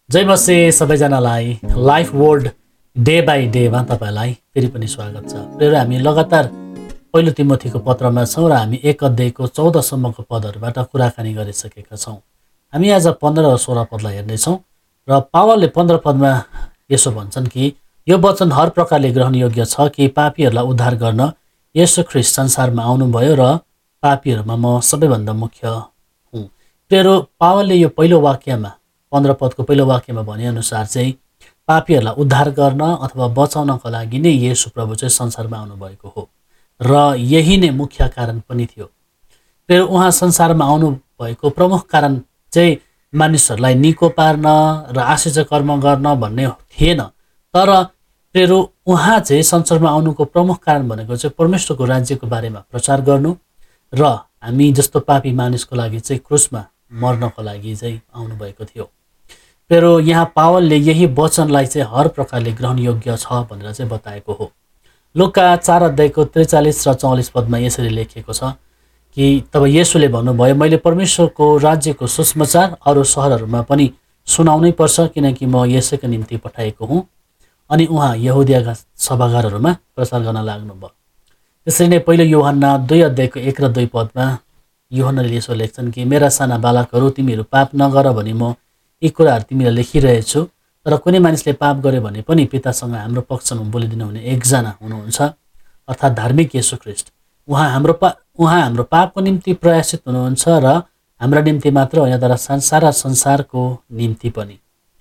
जय मसिह सबैजनालाई life world day by डेमा तपाईँलाई फेरि पनि स्वागत छ। प्रिय हामी लगातार पहिलो तिमोथीको पत्रमा छौँ र हामी 1 अध्यायको 14 सम्मको पदहरूबाट कुराकानी गरिसकेका छौँ। हामी आज 15 र 16 पदलाई हेर्नेछौँ र पावलले 15 पदमा यसो भन्छन् कि यो वचन हर प्रकारले ग्रहणयोग्य छ कि पापीहरूलाई उद्धार गर्न येशू ख्रीष्ट संसारमा आउनुभयो र पापीहरूमा म सबैभन्दा मुख्य हुँ। प्रिय पावलले यो पहिलो वाक्यमा 15 पदको पहिलो वाक्यमा भनेअनुसार चाहिँ पापीहरूलाई उद्धार गर्न अथवा बचाउनको लागि नै येशू प्रभु चाहिँ संसारमा आउनुभएको हो र यही नै मुख्य कारण पनि थियो। फेरि उहाँ संसारमा आउनुभएको प्रमुख कारण चाहिँ मानिसहरूलाई निको पार्न र आश्चर्य कर्म गर्न भन्ने थिएन, तर फेरि उहाँ चाहिँ संसारमा आउनुको प्रमुख कारण भनेको चाहिँ परमेश्वरको राज्यको बारेमा प्रचार गर्नु र हामी जस्तो पापी मानिसको लागि चाहिँ क्रुसमा मर्नको लागि चाहिँ आउनुभएको थियो। फेरि यहाँ पावलले यही वचनलाई चाहिँ हर प्रकारले ग्रहणयोग्य छ भनेर चाहिँ बताएको हो। लुका 4 अध्यायको 43 र 44 पदमा यसरी लेखिएको छ कि तब येशूले भन्नुभयो, मैले परमेश्वरको राज्यको सुसमाचार अरू सहरहरूमा पनि सुनाउनै पर्छ, किनकि म यसैको निम्ति पठाएको हुँ। अनि उहाँ यहुदियाका सभागारहरूमा प्रचार गर्न लाग्नुभयो। त्यसरी नै पहिलो यूहन्ना 2 अध्यायको 1 र 2 पदमा यूहन्नाले यसो लेख्छन् कि मेरा साना बालकहरू, तिमीहरू पाप नगर भनी म यी कुराहरू तिमीलाई लेखिरहेछु। तर कुनै मानिसले पाप गर्यो भने पनि पितासँग हाम्रो पक्षमा बोलिदिनु हुने एकजना हुनुहुन्छ, अर्थात् धार्मिक येशू ख्रीष्ट। उहाँ हाम्रो पापको निम्ति प्रयासित हुनुहुन्छ र हाम्रा निम्ति मात्र होइन, तर सारा संसारको निम्ति पनि।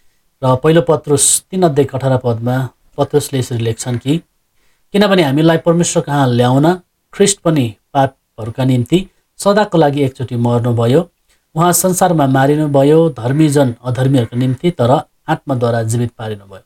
र पहिलो पत्रुस 3 अध्यायको 18 पदमा पत्रुसले यसरी लेख्छन् कि किनभने हामीलाई परमेश्वर कहाँ ल्याउन ख्रीष्ट पनि पापहरूका निम्ति सदाको लागि एकचोटि मर्नुभयो। उहाँ संसारमा मारिनुभयो धर्मीजन अधर्मीहरूको निम्ति, तर आत्माद्वारा जीवित पारिनुभयो।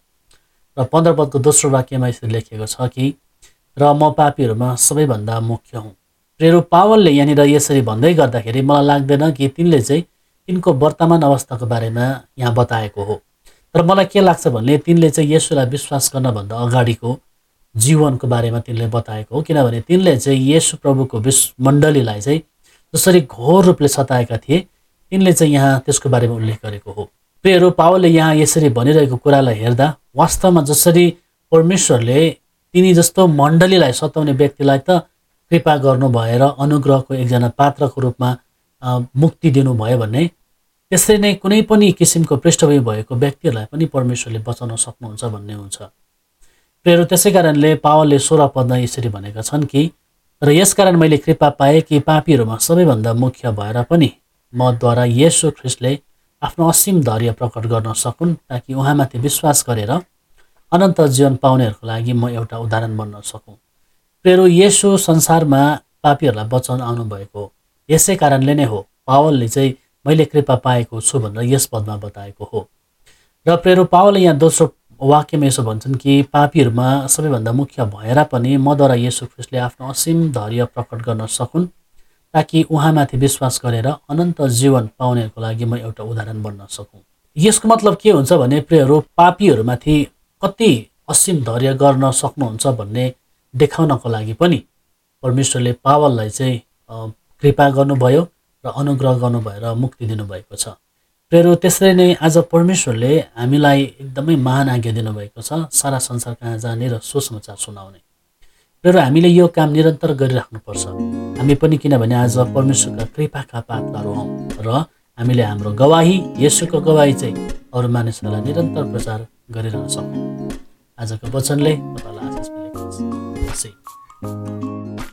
र 15 पदको दोस्रो वाक्यमा यसरी लेखिएको छ कि र म पापीहरूमा सबैभन्दा मुख्य हुँ। प्रेरो पावलले यहाँनिर यसरी भन्दै गर्दाखेरि मलाई लाग्दैन कि तिनले चाहिँ तिनको वर्तमान अवस्थाको बारेमा यहाँ बताएको हो। तर मलाई के लाग्छ भने तिनले चाहिँ येशूलाई विश्वास गर्नभन्दा अगाडिको जीवनको बारेमा तिनले बताएको हो, किनभने तिनले चाहिँ येशू प्रभुको मण्डलीलाई चाहिँ जसरी घोर रूपले सताएका थिए, तिनले चाहिँ यहाँ त्यसको बारेमा उल्लेख गरेको हो। प्रियहरू, पावलले यहाँ यसरी भनिरहेको कुरालाई हेर्दा वास्तवमा जसरी परमेश्वरले तिनी जस्तो मण्डलीलाई सताउने व्यक्तिलाई त कृपा गर्नु भएर अनुग्रहको एकजना पात्रको रूपमा मुक्ति दिनुभयो भने, त्यसरी नै कुनै पनि किसिमको पृष्ठभूमि भएको व्यक्तिहरूलाई पनि परमेश्वरले बचाउन सक्नुहुन्छ भन्ने हुन्छ। प्रियहरू, त्यसै कारणले पावलले 16 पदमा यसरी भनेका छन् कि र यसकारण मैले कृपा पाएँ कि पापीहरूमा सबैभन्दा मुख्य भएर पनि मद्वारा येशू ख्रीष्टले आफ्नो असीम धैर्य प्रकट गर्न सकुन्, ताकि उहाँमाथि विश्वास गरेर अनन्त जीवन पाउनेहरूको लागि म एउटा उदाहरण बन्न सकूँ। प्रियहरू, येशू संसारमा पापीहरूलाई बचाउन आउनुभएको हो। यसै कारणले नै हो पावलले चाहिँ मैले कृपा पाएको छु भनेर यस पदमा बताएको हो। र प्रियहरू, पावलले यहाँ दोस्रो वाक्यमा यसो भन्छन् कि पापीहरूमा सबैभन्दा मुख्य भएर पनि मद्वारा येशू ख्रीष्टले आफ्नो असीम धैर्य प्रकट गर्न सकुन्, ताकि उहाँमाथि विश्वास गरेर अनन्त जीवन पाउनेहरूको लागि म एउटा उदाहरण बन्न सकूँ। यसको मतलब के हुन्छ भने प्रियहरू, पापीहरूमाथि कति असीम धैर्य गर्न सक्नुहुन्छ भन्ने देखाउनको लागि पनि परमेश्वरले पावललाई चाहिँ कृपा गर्नुभयो र अनुग्रह गर्नुभयो र मुक्ति दिनुभएको छ। प्रियहरू, त्यसरी नै आज परमेश्वरले हामीलाई एकदमै महान आज्ञा दिनुभएको छ, सारा संसार कहाँ जाने र सुसमाचार सुनाउने। र हामीले यो काम निरन्तर गरिराख्नुपर्छ। हामी पनि किनभने आज परमेश्वरका कृपाका पात्रहरू हौँ र हामीले हाम्रो गवाही, येशूको गवाही चाहिँ अरू मानिसहरूलाई निरन्तर प्रचार गरिरहन सकौँ। आजको वचनले तपाईँलाई आशिष मिलेको छ।